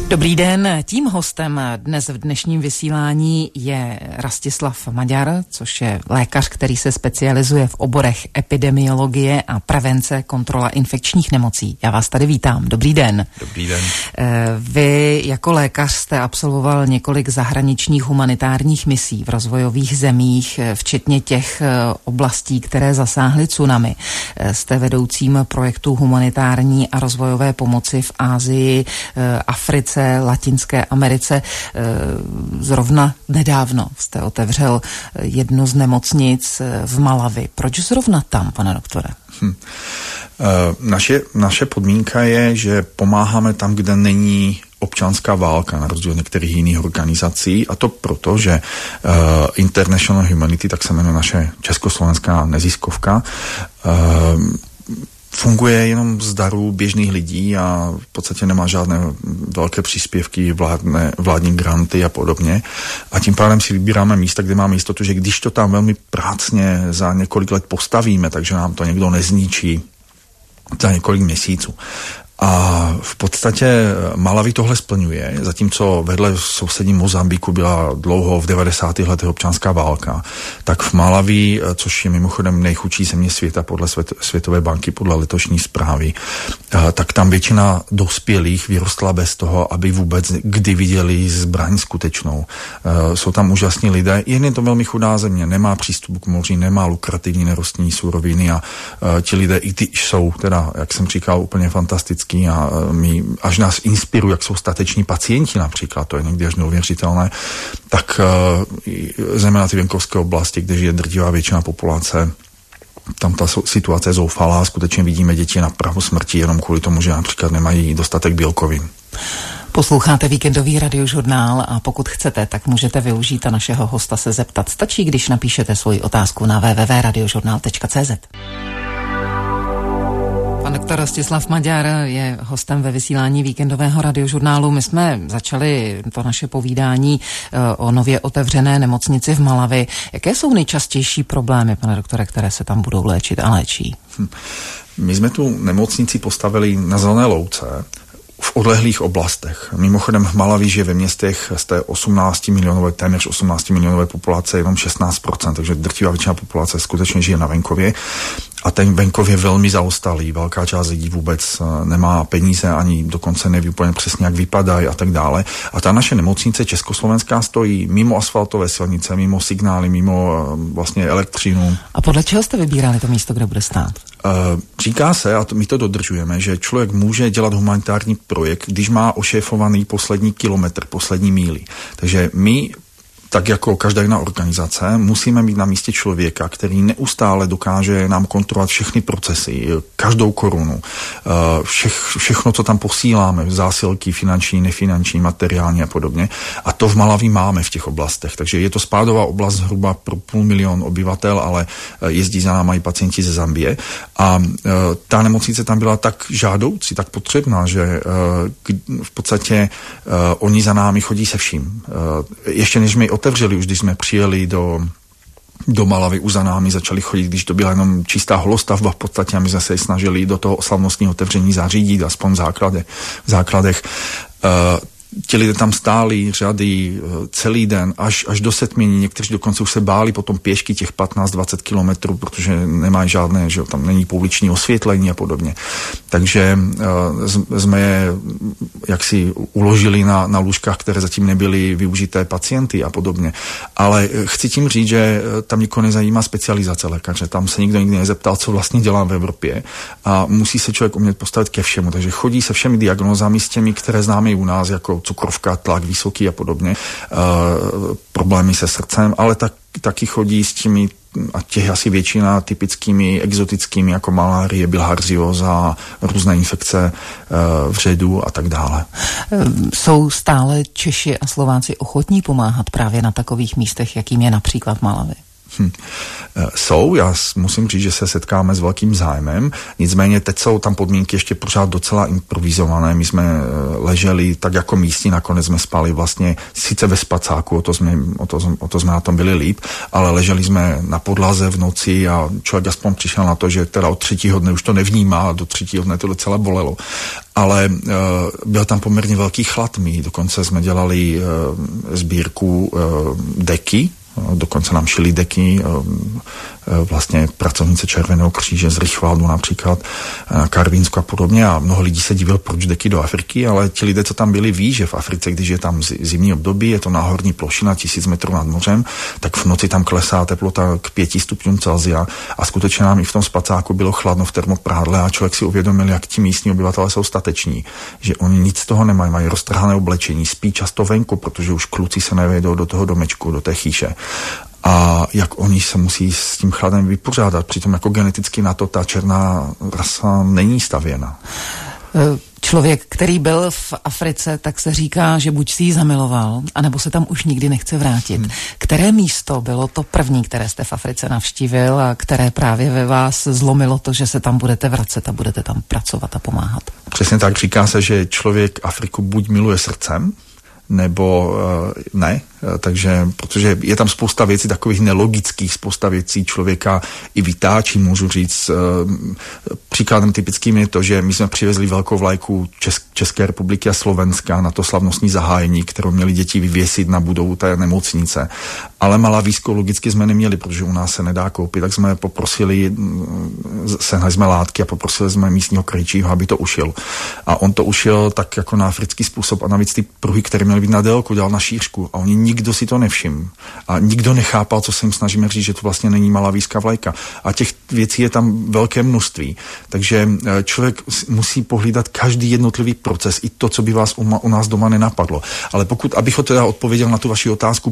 Dobrý den, tím hostem dnes v dnešním vysílání je Rastislav Maďar, což je lékař, který se specializuje v oborech epidemiologie a prevence, kontrola infekčních nemocí. Já vás tady vítám. Dobrý den. Dobrý den. Vy jako lékař jste absolvoval několik zahraničních humanitárních misí v rozvojových zemích, včetně těch oblastí, které zasáhly tsunami. Jste vedoucím projektu humanitární a rozvojové pomoci v Asii, Africe, Latinské Americe. Zrovna nedávno jste otevřel jednu z nemocnic v Malawi. Proč zrovna tam, pane doktore? Naše podmínka je, že pomáháme tam, kde není občanská válka, na rozdíl od některých jiných organizací, a to proto, že International Humanity, tak se jmenuje naše československá neziskovka, funguje jenom z darů běžných lidí a v podstatě nemá žádné velké příspěvky, vládní granty a podobně. A tím pádem si vybíráme místa, kde máme jistotu, že když to tam velmi prácně za několik let postavíme, takže nám to někdo nezničí za několik měsíců. A v podstatě Malawi tohle splňuje, zatímco vedle v sousedním Mozambiku byla dlouho v 90. letech občanská válka, tak v Malawi, což je mimochodem nejchudší země světa podle Světové banky, podle letošní zprávy, tak tam většina dospělých vyrostla bez toho, aby vůbec kdy viděli zbraň skutečnou. Jsou tam úžasní lidé, jen je to velmi chudá země, nemá přístup k moři, nemá lukrativní nerostní suroviny a ti lidé i ty jsou, teda, jak jsem říkal, úplně fantastický a až nás inspirují, jak jsou stateční pacienti například, to je někdy až neuvěřitelné, tak zejména ty venkovské oblasti, kde žije drtivá většina populace, tam ta situace je zoufalá, skutečně vidíme děti na prahu smrti jenom kvůli tomu, že například nemají dostatek bílkovin. Posloucháte víkendový radiožurnál a pokud chcete, tak můžete využít a našeho hosta se zeptat. Stačí, když napíšete svoji otázku na www.radiožurnal.cz. Pan doktor Rastislav Maďar je hostem ve vysílání víkendového radiožurnálu. My jsme začali to naše povídání o nově otevřené nemocnici v Malawi. Jaké jsou nejčastější problémy, pane doktore, které se tam budou léčit a léčí? My jsme tu nemocnici postavili na zelené louce v odlehlých oblastech. Mimochodem v Malawi žije ve městech z té 18 milionové, téměř 18 milionové populace jenom 16%, takže drtivá většina populace skutečně žije na venkově. A ten venkov je velmi zaostalý. Velká část lidí vůbec nemá peníze, ani dokonce neví úplně přesně, jak vypadají a tak dále. A ta naše nemocnice československá stojí mimo asfaltové silnice, mimo signály, mimo vlastně elektřinu. A podle čeho jste vybírali to místo, kde bude stát? Říká se, a my to dodržujeme, že člověk může dělat humanitární projekt, když má ošéfovaný poslední kilometr, poslední míli. Takže my, tak jako každá jiná organizace, musíme mít na místě člověka, který neustále dokáže nám kontrolovat všechny procesy, každou korunu, všechno, co tam posíláme, zásilky finanční, nefinanční, materiální a podobně. A to v Malawi máme v těch oblastech. Takže je to spádová oblast zhruba pro 500 000 obyvatel, ale jezdí za námi i pacienti ze Zambie. A ta nemocnice tam byla tak žádoucí, tak potřebná, že v podstatě oni za námi chodí se vším. Ještě než my otevřeli, už když jsme přijeli do Malawi, už za námi začali chodit, když to byla jenom čistá holostavba v podstatě a my jsme se snažili do toho slavnostního otevření zařídit, aspoň v základech. Ti lidé tam stáli řady celý den, až do setmění. Někteří dokonce už se báli potom pěšky těch 15-20 kilometrů, protože nemají žádné, že tam není pouliční osvětlení a podobně. Takže jsme je jaksi uložili na lůžkách, které zatím nebyly využité pacienty a podobně. Ale chci tím říct, že tam nikoho nezajímá specializace lékaře. Tam se nikdo nikdy nezeptal, co vlastně dělám v Evropě a musí se člověk umět postavit ke všemu. Takže chodí se všemi diagnózami, s těmi, které známe i u nás, jako cukrovka, tlak vysoký a podobně, problémy se srdcem, ale taky chodí s těmi, a těch asi většina, typickými exotickými, jako malárie, bilharzioza, různé infekce vředu a tak dále. Jsou stále Češi a Slováci ochotní pomáhat právě na takových místech, jakým je například Malawi? Jsou, já musím říct, že se setkáme s velkým zájmem, nicméně teď jsou tam podmínky ještě pořád docela improvizované. My jsme leželi tak jako místní, nakonec jsme spali vlastně sice ve spacáku, o to jsme na tom byli líp, ale leželi jsme na podlaze v noci a člověk aspoň přišel na to, že teda od 3. dne už to nevnímá a do 3. dne to docela bolelo. Ale byl tam poměrně velký chlad. My dokonce jsme dělali sbírku deky, dokonce nám šili deky vlastně pracovnice Červeného kříže z Richvaldu například, na Karvínsku a podobně a mnoho lidí se divil, proč deky do Afriky, ale ti lidé, co tam byli, ví, že v Africe, když je tam zimní období, je to náhorní plošina 1000 metrů nad mořem, tak v noci tam klesá teplota k 5 stupňům Celsia a skutečně nám i v tom spacáku bylo chladno v termoprádle a člověk si uvědomil, jak ti místní obyvatelé jsou stateční, že oni nic z toho nemají, mají roztrhané oblečení, spí často venku, protože už kluci se nevejdou do toho domečku, do té chýše. A jak oni se musí s tím chladem vypořádat. Přitom jako geneticky na to ta černá rasa není stavěna. Člověk, který byl v Africe, tak se říká, že buď si ji zamiloval, anebo se tam už nikdy nechce vrátit. Které místo bylo to první, které jste v Africe navštívil a které právě ve vás zlomilo to, že se tam budete vracet a budete tam pracovat a pomáhat? Přesně tak, říká se, že člověk Afriku buď miluje srdcem, nebo ne, takže, protože je tam spousta věcí takových nelogických, spousta věcí člověka i vytáčí, můžu říct. Příkladem typickým je to, že my jsme přivezli velkou vlajku České republiky a Slovenska na to slavnostní zahájení, kterou měli děti vyvěsit na budovu té nemocnice. Ale malavísko logicky jsme neměli, protože u nás se nedá koupit, tak jsme poprosili, sehnali jsme látky a poprosili jsme místního krejčího, aby to ušil. A on to ušil tak jako na africký způsob a navíc ty pruhy, které měly být na délku, dělal na šířku a oni nikdo si to nevšiml. A nikdo nechápal, co se jim snažíme říct, že to vlastně není malavíská vlajka. A těch věcí je tam velké množství. Takže člověk musí pohlídat každý jednotlivý proces, i to, co by vás u nás doma nenapadlo. Ale abych teda odpověděl na tu vaši otázku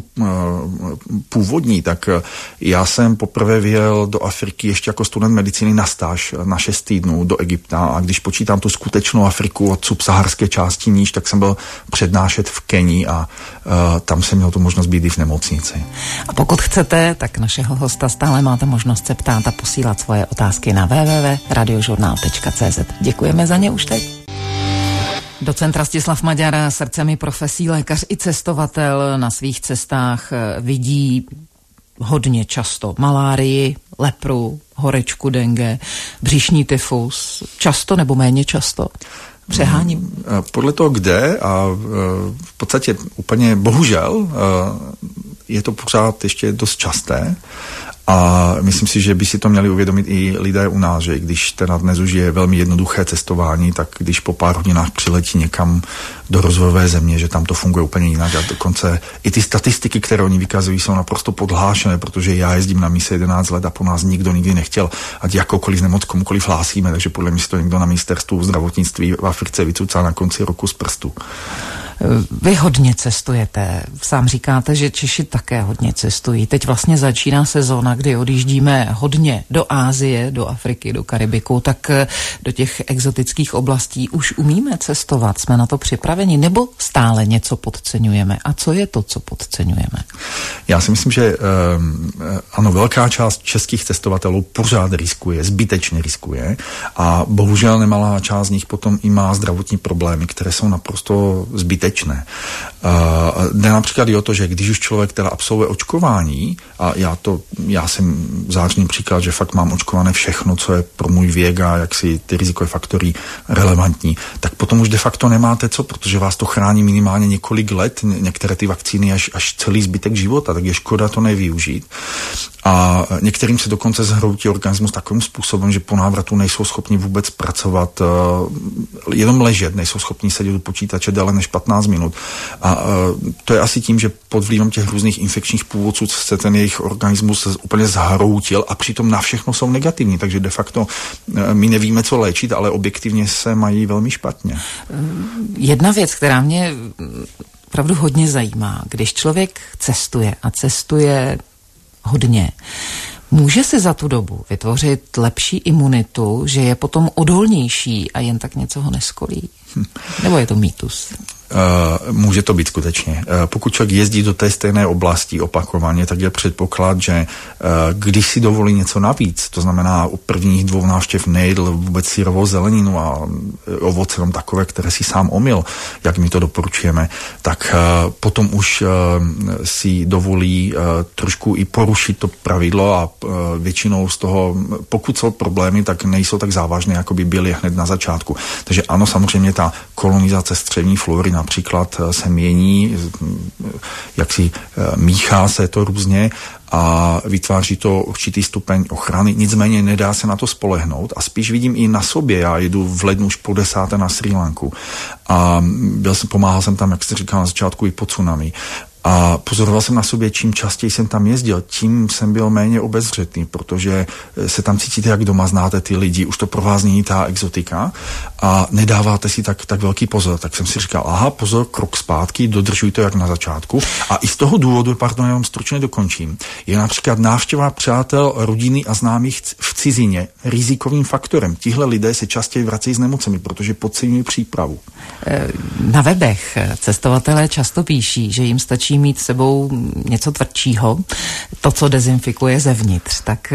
původní, tak já jsem poprvé vyjel do Afriky ještě jako student medicíny na stáž na 6 týdnů do Egypta a když počítám tu skutečnou Afriku od subsaharské části níž, tak jsem byl přednášet v Kenii a tam jsem měl tu možnost být i v nemocnici. A pokud chcete, tak našeho hosta stále máte možnost se ptát a posílat svoje otázky na www.radiožurnál.cz. Děkujeme za ně už teď. Docent Rastislav Maďar, srdcem i profesí lékař i cestovatel, na svých cestách vidí hodně často malárii, lepru, horečku, dengue, břišní tyfus. Často nebo méně často? Přeháním. Podle toho kde a v podstatě úplně bohužel je to pořád ještě dost časté a myslím si, že by si to měli uvědomit i lidé u nás, že když teda dnes už je velmi jednoduché cestování, tak když po pár hodinách přiletí někam do rozvojové země, že tam to funguje úplně jinak a dokonce i ty statistiky, které oni vykazují, jsou naprosto podhlášené, protože já jezdím na mise 11 let a po nás nikdo nikdy nechtěl, ať jakoukoliv nemoc komukoliv hlásíme, takže podle mě si to někdo na ministerstvu zdravotnictví v Africe vycucá na konci roku z prstu. Vy hodně cestujete, sám říkáte, že Češi také hodně cestují. Teď vlastně začíná sezóna, kdy odjíždíme hodně do Asie, do Afriky, do Karibiku, tak do těch exotických oblastí už umíme cestovat, jsme na to připraveni, nebo stále něco podceňujeme? A co je to, co podceňujeme? Já si myslím, že ano, velká část českých cestovatelů pořád riskuje, zbytečně riskuje a bohužel nemalá část z nich potom i má zdravotní problémy, které jsou naprosto zbytečné. Jde například i o to, že když už člověk teda absolvuje očkování, a já jsem zářný příklad, že fakt mám očkované všechno, co je pro můj věk a jaksi ty rizikové faktory relevantní, tak potom už de facto nemáte co, protože vás to chrání minimálně několik let, některé ty vakcíny až celý zbytek života, tak je škoda to nevyužít. A některým se dokonce zhroutí organismus takovým způsobem, že po návratu nejsou schopni vůbec pracovat, jenom ležet, nejsou schopni sedět u počítače déle než 15 minut. A to je asi tím, že pod vlivem těch různých infekčních původců se ten jejich organismus úplně zhroutil a přitom na všechno jsou negativní, takže de facto my nevíme, co léčit, ale objektivně se mají velmi špatně. Jedna věc, která mě opravdu hodně zajímá, když člověk cestuje a cestuje hodně, může si za tu dobu vytvořit lepší imunitu, že je potom odolnější a jen tak něco ho neskolí? Nebo je to mýtus? Může to být skutečně. Pokud člověk jezdí do té stejné oblasti opakovaně, tak je předpoklad, že když si dovolí něco navíc, to znamená u prvních 2 návštěv nejedl vůbec syrovou zeleninu a ovoce jenom takové, které si sám omyl, jak my to doporučujeme, tak potom už si dovolí trošku i porušit to pravidlo a většinou z toho, pokud jsou problémy, tak nejsou tak závažné, jako by byly hned na začátku. Takže ano, samozřejmě ta kolonizace střevní flory například se mění, jak si míchá se to různě a vytváří to určitý stupeň ochrany, nicméně nedá se na to spolehnout a spíš vidím i na sobě, já jedu v lednu už po 10. na Srí Lanku a pomáhal jsem tam, jak jste říkal na začátku, i po tsunami. A pozoroval jsem na sobě, čím častěji jsem tam jezdil, tím jsem byl méně obezřetný, protože se tam cítíte jak doma, znáte ty lidi, už to pro vás není ta exotika a nedáváte si tak velký pozor. Tak jsem si říkal, aha, pozor, krok zpátky, dodržuj to jak na začátku. A i z toho důvodu, jenom stručně dokončím, je například návštěva přátel, rodiny a známých v cizině rizikovým faktorem. Tihle lidé se častěji vracejí s nemocemi, protože podceňují přípravu. Na webech cestovatelé často píší, že jim stačí mít s sebou něco tvrdšího, to, co dezinfikuje zevnitř. Tak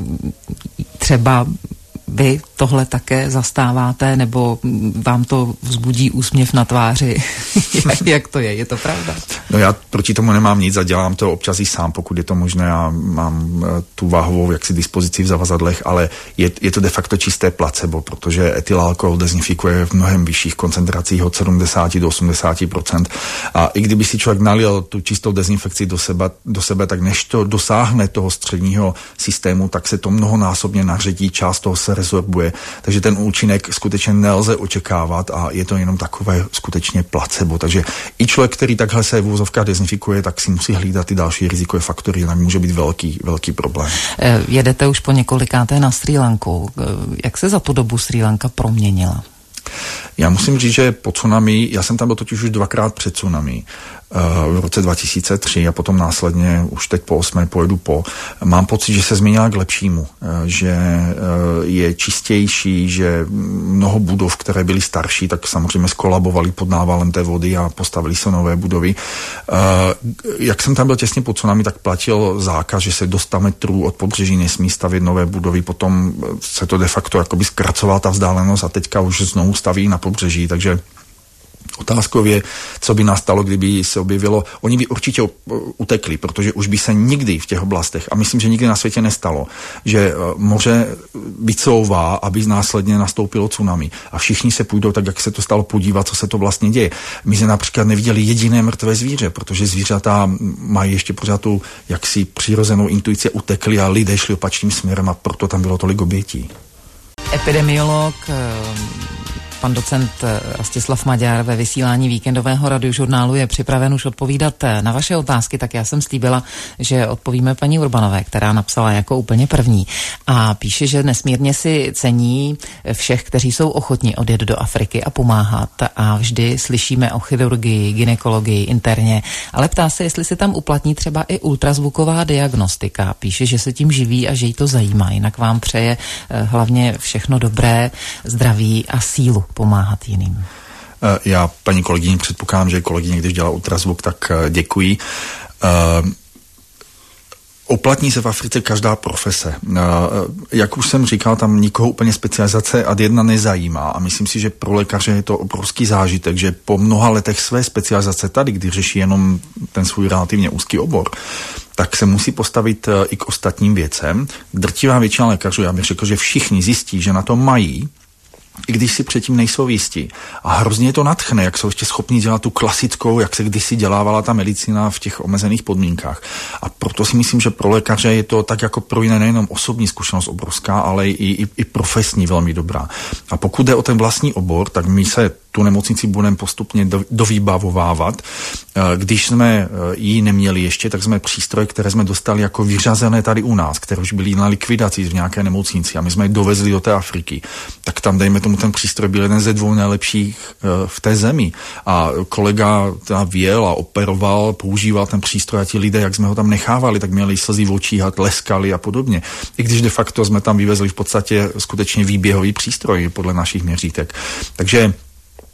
třeba vy tohle také zastáváte, nebo vám to vzbudí úsměv na tváři? Jak to je? Je to pravda? No já proti tomu nemám nic a dělám to občas i sám, pokud je to možné a mám tu váhovou jaksi dispozici v zavazadlech, ale je to de facto čisté placebo, protože etylalkohol dezinfikuje v mnohem vyšších koncentracích od 70 do 80%. A i kdyby si člověk nalil tu čistou dezinfekci do sebe, tak než to dosáhne toho středního systému, tak se to mnohonásobně naředí, část toho se rezorbuje. Takže ten účinek skutečně nelze očekávat a je to jenom takové skutečně placebo. Takže i člověk, který takhle se v úvozovkách dezinfikuje, tak si musí hlídat ty další rizikové faktory, jinak může být velký problém. Jedete už po několikáté na Srí Lanku. Jak se za tu dobu Srí Lanka proměnila? Já musím říct, že po tsunami, já jsem tam byl totiž už 2krát před tsunami, v roce 2003 a potom následně už teď po 8. pojedu mám pocit, že se změnila k lepšímu, že je čistější, že mnoho budov, které byly starší, tak samozřejmě skolabovaly pod návalem té vody a postavili se nové budovy. Jak jsem tam byl těsně po tsunami, tak platil zákaz, že se do 100 metrů od pobřeží nesmí stavět nové budovy, potom se to de facto jakoby zkracovala ta vzdálenost a teďka už znovu staví na pobřeží, takže otázkou je, co by nastalo, kdyby se objevilo. Oni by určitě utekli, protože už by se nikdy v těch oblastech, a myslím, že nikdy na světě nestalo, že moře vycouvá, aby následně nastoupilo tsunami. A všichni se půjdou tak, jak se to stalo, podívat, co se to vlastně děje. My jsme například neviděli jediné mrtvé zvíře, protože zvířata mají ještě pořád tu jaksi přirozenou intuici, utekli a lidé šli opačným směrem a proto tam bylo tolik obětí. Epidemiolog pan docent Rastislav Maďar ve vysílání víkendového radiožurnálu je připraven už odpovídat na vaše otázky, tak já jsem slíbila, že odpovíme paní Urbanové, která napsala jako úplně první a píše, že nesmírně si cení všech, kteří jsou ochotní odjet do Afriky a pomáhat a vždy slyšíme o chirurgii, gynekologii interně, ale ptá se, jestli se tam uplatní třeba i ultrazvuková diagnostika. Píše, že se tím živí a že jí to zajímá, jinak vám přeje hlavně všechno dobré, zdraví a sílu pomáhat jiným. Já paní kolegyni předpokládám, že kolegyně, když dělá ultrazvuk, tak děkuji. Uplatní se v Africe každá profese. Jak už jsem říkal, tam nikoho úplně specializace ad jedna nezajímá a myslím si, že pro lékaře je to obrovský zážitek, že po mnoha letech své specializace tady, kdy řeší jenom ten svůj relativně úzký obor, tak se musí postavit i k ostatním věcem. Drtivá většina lékařů, já bych řekl, že všichni zjistí, že na to mají, i když si předtím nejsou jistí. A hrozně je to nadchne, jak jsou ještě schopni dělat tu klasickou, jak se kdysi dělávala ta medicína v těch omezených podmínkách. A proto si myslím, že pro lékaře je to tak jako pro jiné nejenom osobní zkušenost obrovská, ale i profesní velmi dobrá. A pokud jde o ten vlastní obor, tak my se tu nemocnici budeme postupně dovýbavovávat. Když jsme ji neměli ještě, tak jsme přístroje, které jsme dostali jako vyřazené tady u nás, které už byly na likvidaci v nějaké nemocnici a my jsme je dovezli do té Afriky. Tak tam, dejme tomu, ten přístroj byl jeden ze 2 nejlepších v té zemi. A kolega věl a operoval, používal ten přístroj a ti lidé, jak jsme ho tam nechávali, tak měli slzy v očích a tleskali a podobně. I když de facto jsme tam vyvezli v podstatě skutečně výběhový přístroj podle našich měřítek. Takže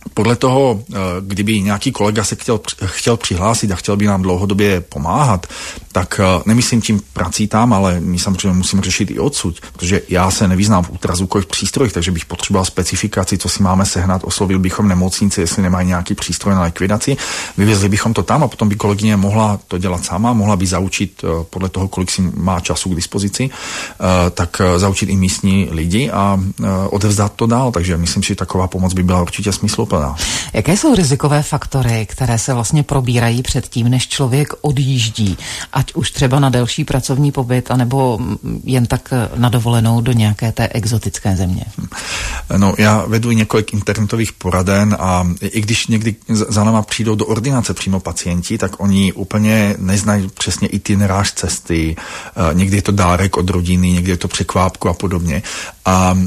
Podle toho, kdyby nějaký kolega se chtěl přihlásit a chtěl by nám dlouhodobě pomáhat, tak nemyslím tím prací tam, ale my samozřejmě musíme řešit i odsud, protože já se nevyznám v ultrazvukových přístrojích, takže bych potřeboval specifikaci, co si máme sehnat, oslovil bychom nemocnici, jestli nemají nějaký přístroj na likvidaci, vyvezli bychom to tam a potom by kolegyně mohla to dělat sama, mohla by zaučit podle toho, kolik si má času k dispozici, tak zaučit i místní lidi a odevzdat to dál, takže myslím, že taková pomoc by byla určitě smysluplná. Jaké jsou rizikové faktory, které se vlastně probírají předtím, než člověk odjíždí, ať už třeba na delší pracovní pobyt, anebo jen tak na dovolenou do nějaké té exotické země? No, já vedu několik internetových poraden a i když někdy za náma přijdou do ordinace přímo pacienti, tak oni úplně neznají přesně itinerář cesty, někdy je to dárek od rodiny, někdy je to překvápku a podobně. A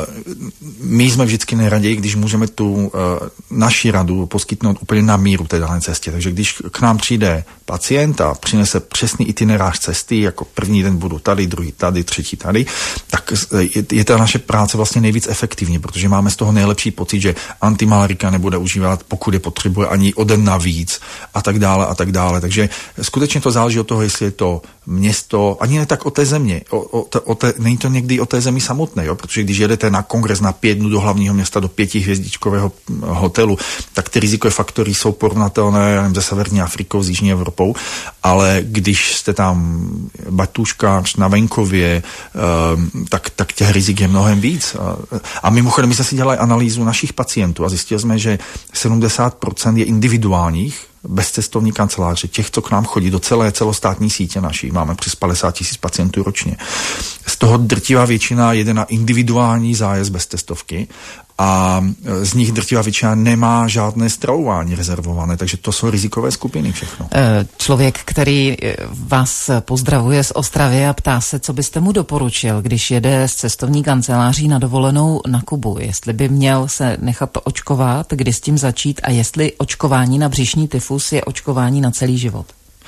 my jsme vždycky nejraději, když můžeme tu naši radu poskytnout úplně na míru té dané cestě. Takže když k nám přijde pacient a přinese přesný itinerář cesty, jako první den budu tady, druhý tady, třetí tady, tak je ta naše práce vlastně nejvíc efektivní, protože máme z toho nejlepší pocit, že antimalarika nebude užívat, pokud je potřebuje, ani o den navíc a tak dále a tak dále. Takže skutečně to záleží od toho, jestli je to město, ani ne tak o té země. Není to někdy o té zemi samotné, jo? Protože když jedete na kongres na 5 dnů do hlavního města, do 5hvězdičkového hotelu, tak ty rizikové faktory jsou porovnatelné se Severní Afrikou, s Jižní Evropou, ale když jste tam batůžkář na venkově, tak těch rizik je mnohem víc. A mimochodem, my jsme si dělali analýzu našich pacientů a zjistili jsme, že 70% je individuálních, bez cestovní kanceláře, těch, co k nám chodí do celostátní sítě naší. Máme přes 50 000 pacientů ročně. Z toho drtivá většina jede na individuální zájezd bez cestovky a z nich drtivá většina nemá žádné stravování rezervované, takže to jsou rizikové skupiny všechno. Člověk, který vás pozdravuje z Ostravy a ptá se, co byste mu doporučil, když jede z cestovní kanceláří na dovolenou na Kubu, jestli by měl se nechat očkovat, kdy s tím začít a jestli očkování na břišní tyfus je očkování na celý život.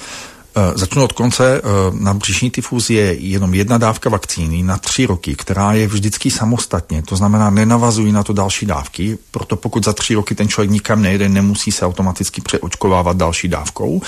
Začnu od konce. Na břišní tyfus je jenom jedna dávka vakcíny na 3 roky, která je vždycky samostatně. To znamená, nenavazují na to další dávky, proto pokud za 3 roky ten člověk nikam nejede, nemusí se automaticky přeočkovávat další dávkou.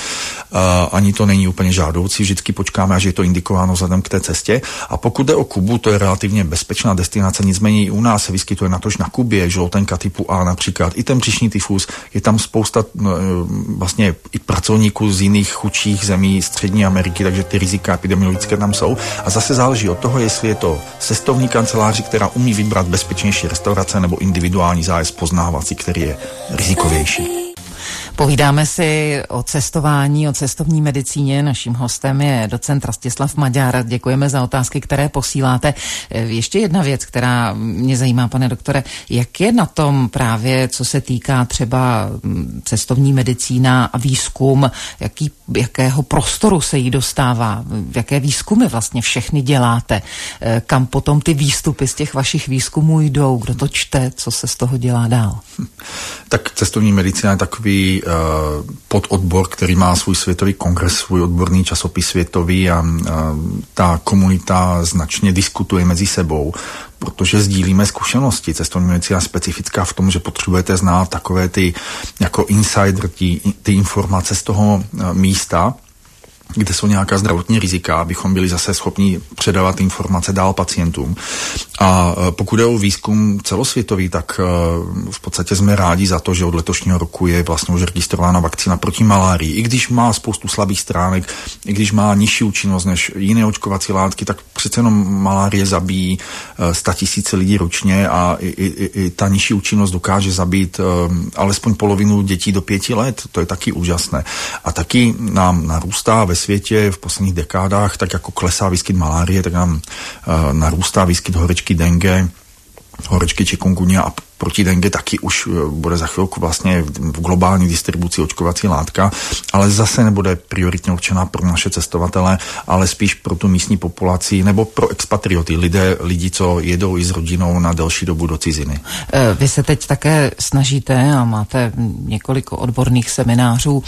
Ani to není úplně žádoucí, vždycky počkáme, až je to indikováno vzhledem k té cestě. A pokud jde o Kubu, to je relativně bezpečná destinace, nicméně i u nás se vyskytuje natož na Kubě žloutenka typu A například, i ten břišní tyfus, je tam spousta vlastně i pracovníků z jiných chudších zemí Střední Ameriky, takže ty rizika epidemiologické tam jsou. A zase záleží od toho, jestli je to cestovní kanceláři, která umí vybrat bezpečnější restaurace, nebo individuální zájezd poznávací, který je rizikovější. Povídáme si o cestování, o cestovní medicíně. Naším hostem je docent Rastislav Maďar. Děkujeme za otázky, které posíláte. Ještě jedna věc, která mě zajímá, pane doktore, jak je na tom právě, co se týká třeba cestovní medicína a výzkum, jakého prostoru se jí dostává, jaké výzkumy vlastně všechny děláte, kam potom ty výstupy z těch vašich výzkumů jdou, kdo to čte, co se z toho dělá dál? Tak cestovní medicína je takový pododbor, který má svůj světový kongres, svůj odborný časopis světový a ta komunita značně diskutuje mezi sebou, protože sdílíme zkušenosti. Cestovní medicína je specifická v tom, že potřebujete znát takové ty jako insider, ty informace z toho místa, kde jsou nějaká zdravotní rizika, abychom byli zase schopni předávat informace dál pacientům. A pokud je o výzkum celosvětový, tak v podstatě jsme rádi za to, že od letošního roku je vlastně už registrována vakcína proti malárii. I když má spoustu slabých stránek, i když má nižší účinnost než jiné očkovací látky, tak přece jenom malárie zabíjí 100 000 lidí ročně a i ta nižší účinnost dokáže zabít alespoň polovinu dětí do 5 let. To je taky úžasné. A taky nám narůstá ve světě v posledních dekádách, tak jako klesá výskyt malárie, tak nám narůstá výskyt horečky dengue, horečky chikungunya a proti dengue taky už bude za chvilku vlastně v globální distribuci očkovací látka, ale zase nebude prioritně určená pro naše cestovatele, ale spíš pro tu místní populaci nebo pro expatrioty, lidi, co jedou i s rodinou na delší dobu do ciziny. Vy se teď také snažíte a máte několik odborných seminářů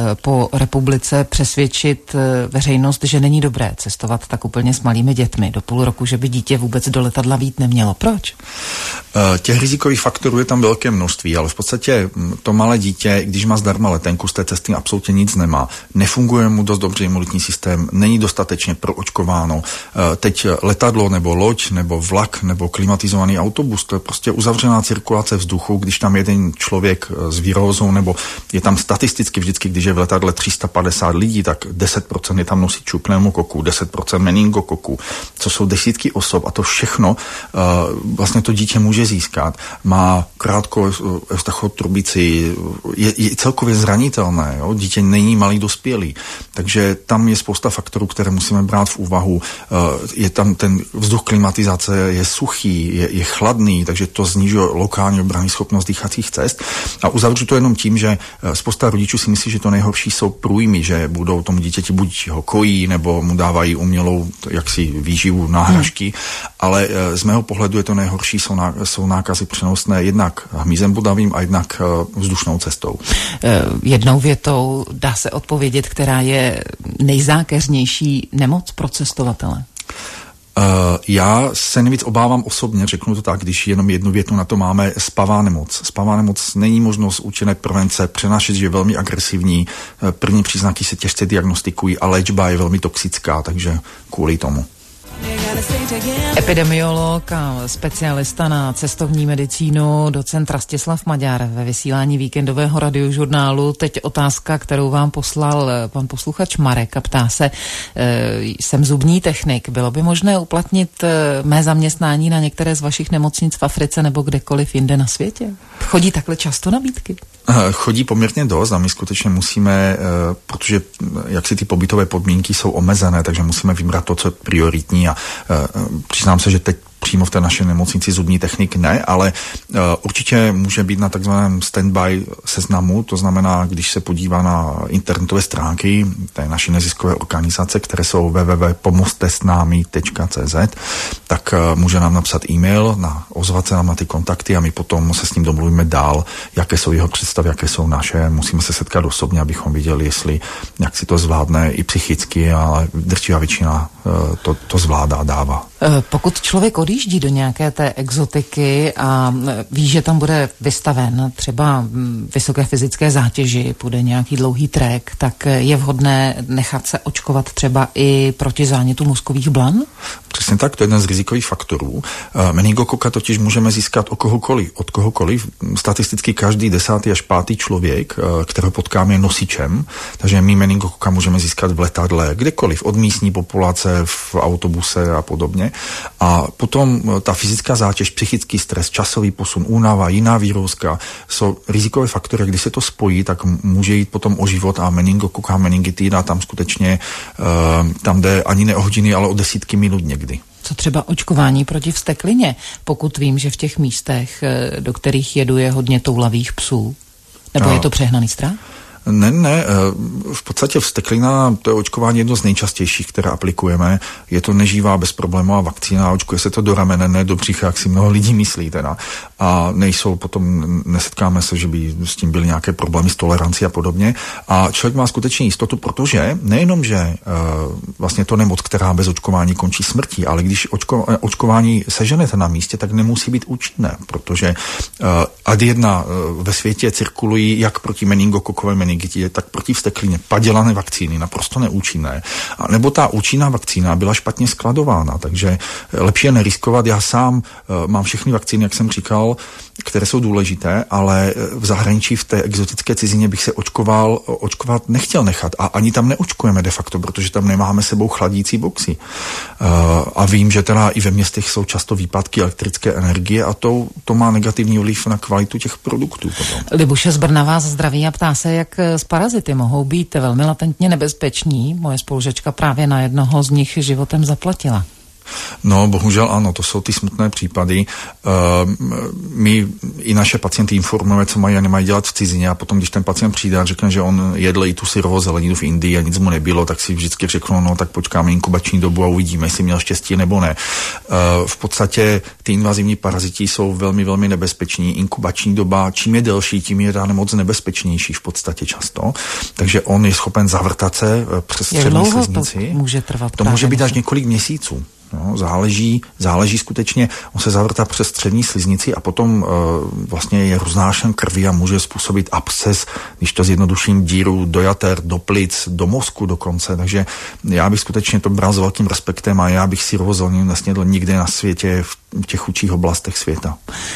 po republice přesvědčit veřejnost, že není dobré cestovat tak úplně s malými dětmi do půl roku, že by dítě vůbec do letadla vít nemělo. Proč? Těch rizikových těch faktorů je tam velké množství, ale v podstatě to malé dítě, když má zdarma letenku, z té cesty absolutně nic nemá. Nefunguje mu dost dobře imunitní systém, není dostatečně proočkováno. Teď letadlo nebo loď nebo vlak nebo klimatizovaný autobus, to je prostě uzavřená cirkulace vzduchu, když tam jeden člověk s virózou, nebo je tam statisticky vždycky, když je v letadle 350 lidí, tak 10% je tam nosičů pneumokoku, 10% meningokoku, co jsou desítky osob a to všechno vlastně to dítě může získat. Má krátkou eustachotrubici, je celkově zranitelné, jo? Dítě není malý dospělý, takže tam je spousta faktorů, které musíme brát v úvahu. Je tam ten vzduch klimatizace, je suchý, je chladný, takže to snižuje lokální obrannou schopnost dýchacích cest. A uzavřu to jenom tím, že spousta rodičů si myslí, že to nejhorší jsou průjmy, že budou tomu dítěti buď ho kojí, nebo mu dávají umělou jaksi výživu náhražky, ale z mého pohledu je to nejhorší, jsou nákazy přenosné jednak hmyzem bodavým a jednak vzdušnou cestou. Jednou větou dá se odpovědět, která je nejzákeřnější nemoc pro cestovatele? Já se nejvíc obávám osobně, řeknu to tak, když jenom jednu větu na to máme, spavá nemoc. Spavá nemoc není možnost účinné prevence, přenášet, že je velmi agresivní, první příznaky se těžce diagnostikují a léčba je velmi toxická, takže kvůli tomu. Epidemiolog a specialista na cestovní medicínu, docent Rastislav Maďar ve vysílání víkendového radiožurnálu. Teď otázka, kterou vám poslal pan posluchač Marek a ptá se, jsem zubní technik, bylo by možné uplatnit mé zaměstnání na některé z vašich nemocnic v Africe nebo kdekoliv jinde na světě? Chodí takhle často nabídky? Chodí poměrně dost a my skutečně musíme, protože jaksi ty pobytové podmínky jsou omezené, takže musíme vybrat to, co je prioritní a přiznám se, že teď přímo v té naší nemocnici zubní technik ne, ale určitě může být na takzvaném standby seznamu, to znamená, když se podívá na internetové stránky té naší neziskové organizace, které jsou www.pomoztesnami.cz, tak může nám napsat e-mail, ozvat se nám na ty kontakty a my potom se s ním domluvíme dál, jaké jsou jeho představy, jaké jsou naše. Musíme se setkat osobně, abychom viděli, jestli jak si to zvládne i psychicky, ale drtivá většina to zvládá, dává. Pokud člověk odjíždí do nějaké té exotiky a ví, že tam bude vystaven třeba vysoké fyzické zátěži, půjde nějaký dlouhý trek, tak je vhodné nechat se očkovat třeba i proti zánětu mozkových blan? Přesně tak, to je jeden z rizikových faktorů. Meningokoka totiž můžeme získat od kohokoliv. Statisticky každý 10. až 5. člověk, kterého potkáme, je nosičem, takže my meningokoka můžeme získat v letadle, kdekoliv, od místní populace, v autobuse a podobně. A potom ta fyzická zátěž, psychický stres, časový posun, únava, jiná výrůzka jsou rizikové faktory. Když se to spojí, tak může jít potom o život a meningokoka, meningitida, tam skutečně tam jde ani ne o hodiny, ale o desítky minut někdy. Co třeba očkování proti vzteklině, pokud vím, že v těch místech, do kterých jedu, je hodně toulavých psů? Nebo je to přehnaný strach? Ne, v podstatě vzteklina, to je očkování jedno z nejčastějších, které aplikujeme. Je to neživá bezproblémová vakcína, očkuje se to do ramene, ne do břicha, jak si mnoho lidí myslí teda. A nesetkáme se, že by s tím byly nějaké problémy s tolerancí a podobně. A člověk má skutečně jistotu, protože nejenom, že vlastně to nemoc, která bez očkování končí smrtí, ale když očkování seženete na místě, tak nemusí být účinné, protože ad 1 ve světě cirkulují jak proti meningokokové meningitidě, tak proti vzteklině padělané vakcíny, naprosto neúčinné. A nebo ta účinná vakcína byla špatně skladována, takže lepší je neriskovat. Já sám mám všechny vakcíny, jak jsem říkal, které jsou důležité, ale v zahraničí, v té exotické cizině bych se očkovat nechtěl nechat a ani tam neočkujeme de facto, protože tam nemáme sebou chladící boxy. A vím, že teda i ve městech jsou často výpadky elektrické energie a to má negativní vliv na kvalitu těch produktů. Potom. Libuše z Brna vás zdraví a ptá se, jak z parazity mohou být velmi latentně nebezpeční. Moje spolužačka právě na jednoho z nich životem zaplatila. No, bohužel ano, to jsou ty smutné případy. My i naše pacienty informujeme, co mají a nemají dělat v cizině a potom, když ten pacient přijde a řekne, že on jedl i tu syrovou zeleninu v Indii a nic mu nebylo, tak si vždycky řeknou, no tak počkáme inkubační dobu a uvidíme, jestli měl štěstí nebo ne. V podstatě ty invazivní paraziti jsou velmi, velmi nebezpeční. Inkubační doba, čím je delší, tím je ta nemoc nebezpečnější v podstatě často. Takže on je schopen zavrtat se přes střední sliznici. To může trvat? To může být až několik měsíců. No, záleží skutečně, on se zavrtá přes střední sliznici a potom vlastně je roznášen krví a může způsobit absces, když to zjednoduším, díru do jater, do plic, do mozku dokonce, takže já bych skutečně to bral s velkým respektem a já bych syrovou zeleninu nesnědl nikde na světě v těch chudších oblastech světa.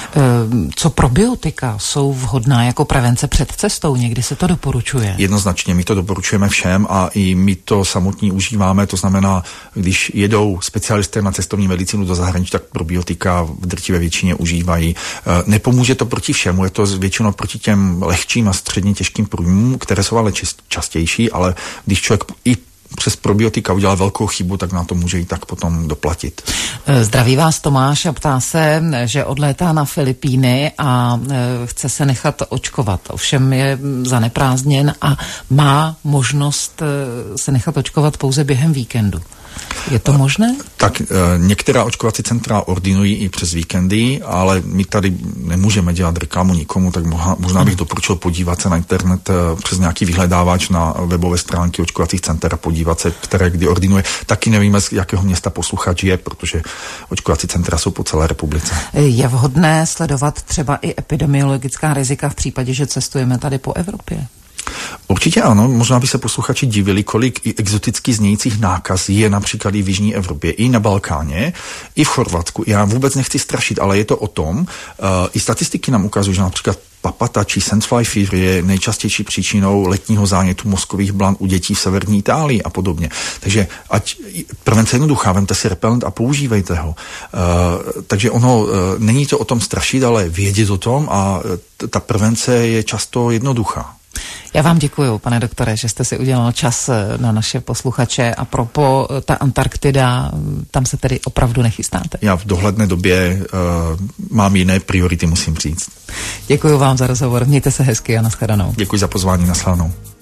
Co probiotika jsou vhodná jako prevence před cestou? Někdy se to doporučuje? Jednoznačně, my to doporučujeme všem a i my to samotní užíváme, to znamená, když jedou specialisté na cestovní medicínu do zahraničí, tak probiotika v drtivé většině užívají. Nepomůže to proti všemu, je to většinou proti těm lehčím a středně těžkým průjmům, které jsou ale častější, ale když člověk i přes probiotika udělal velkou chybu, tak na to může i tak potom doplatit. Zdraví vás Tomáš a ptá se, že odlétá na Filipíny a chce se nechat očkovat. Ovšem je zaneprázdněn a má možnost se nechat očkovat pouze během víkendu. Je to možné? Tak některá očkovací centra ordinují i přes víkendy, ale my tady nemůžeme dělat reklamu nikomu, tak možná bych doporučil podívat se na internet přes nějaký vyhledávač na webové stránky očkovacích center a podívat se, které kdy ordinuje. Taky nevíme, z jakého města posluchač je, protože očkovací centra jsou po celé republice. Je vhodné sledovat třeba i epidemiologická rizika v případě, že cestujeme tady po Evropě? Určitě ano, možná by se posluchači divili, kolik i exoticky znějících nákaz je například i v Jižní Evropě, i na Balkáně, i v Chorvatsku. Já vůbec nechci strašit, ale je to o tom, i statistiky nám ukazují, že například papata či sandfly fever je nejčastější příčinou letního zánětu mozkových blan u dětí v severní Itálii a podobně. Takže ať prevence jednoduchá, vemte si repelent a používejte ho. Takže ono není to o tom strašit, ale vědět o tom a ta prevence je často jednoduchá. Já vám děkuju, pane doktore, že jste si udělal čas na naše posluchače a propo ta Antarktida, tam se tedy opravdu nechystáte. Já v dohledné době mám jiné priority, musím říct. Děkuju vám za rozhovor, mějte se hezky a nashledanou. Děkuji za pozvání, nashledanou.